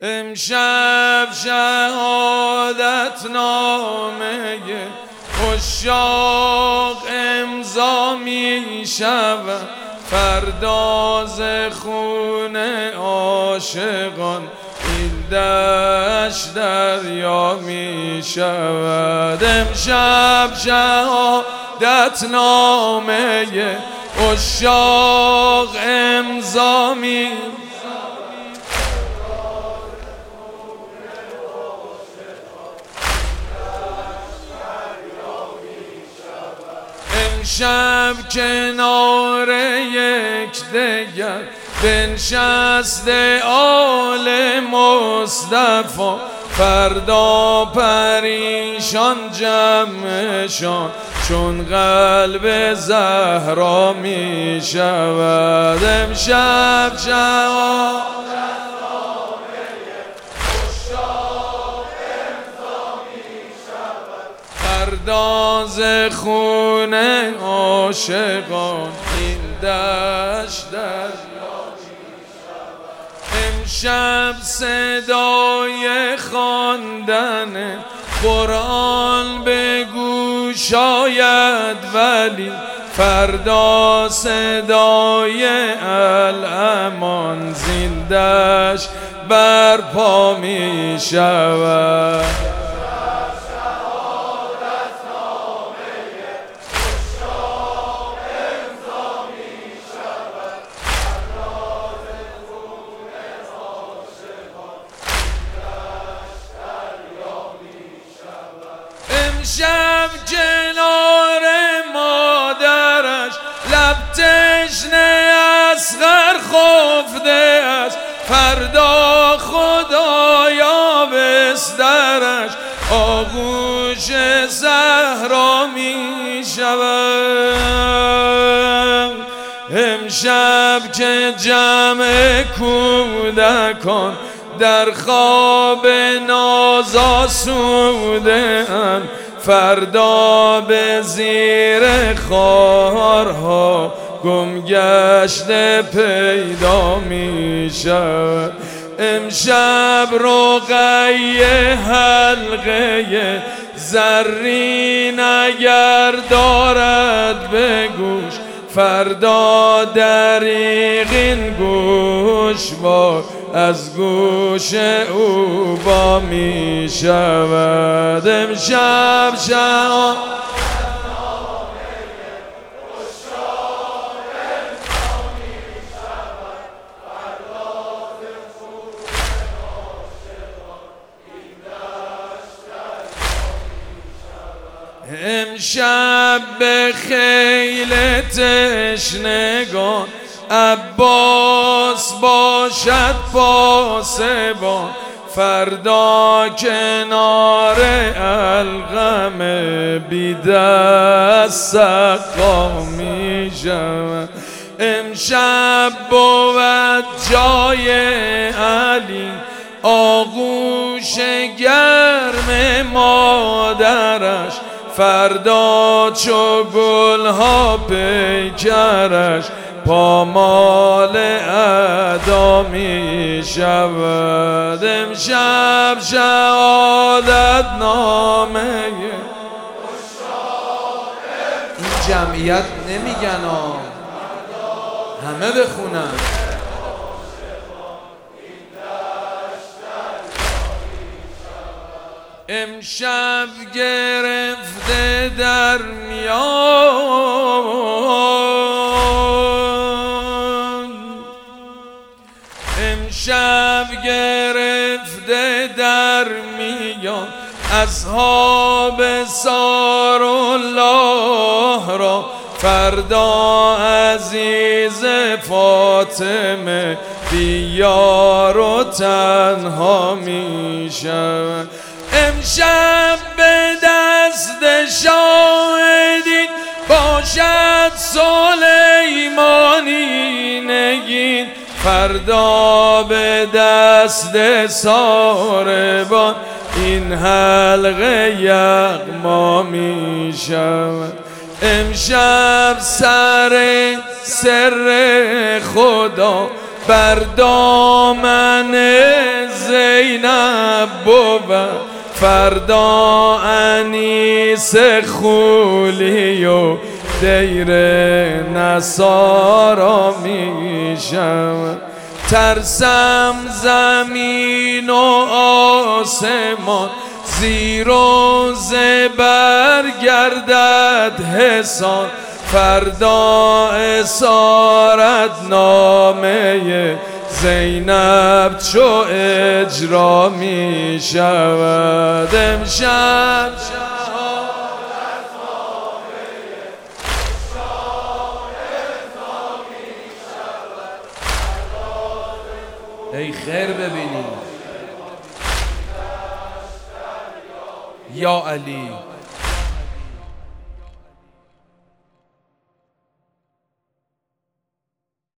امشب شهادت نامه عشاق امضا می شود، فردا ز خون عاشقان این دشت دریا می شود. امشب شهادت نامه عشاق امضا می امشب کنار یکدیگر بنشسته آل مصطفی، فردا پریشان جمعشان چون قلب زهرا می شود. امشب شهادت فردا ز خون عاشقان این دشت دریا می شود. امشب صدای خواندن قرآن به گوش آید، ولی فردا صدای الامان زین دشت برپا می شود. امشب کنار مادرش لب تشنه اصغر خفته است، فردا خدایا بسترش آغوش زهرا می شود. امشب که جمع کودکان در خواب ناز آسوده اند، فردا به زیر خارها گم گشته پیدا می شود. امشب رقیه حلقه زرین اگر دارد به گوش، فردا دریغ این گوشوار از گوش او با می شود. امشب شهادت امشب به خیل تشنگان عباس باشد پاسبان، فردا کنار القم بی دست سقا می شود. امشب بود جای علی آغوش گرم مادرش، فردا چو گلها پیکرش پامال ادا می شود. امشب شهادت نامه این جمعیت نمیگن همه بخونن. امشب گرفته در میان، امشب گرفته در میان اصحاب سار الله را، فردا عزیز فاطمه بیار و تنها می شود. امشب به دست شاهدین باشد سلیمانی نگین، فردا به دست ساربان این حلقه یغما می شود. امشب سر خدا بر دامن زینب بود فردا انیس خولی و دیر نصارا می شود. ترسم زمین و آسمان زیر و زبر گردد حسان فردا اسارت نامه زینب چو اجرا می شود. امشب ای خیر ببینیم یا علی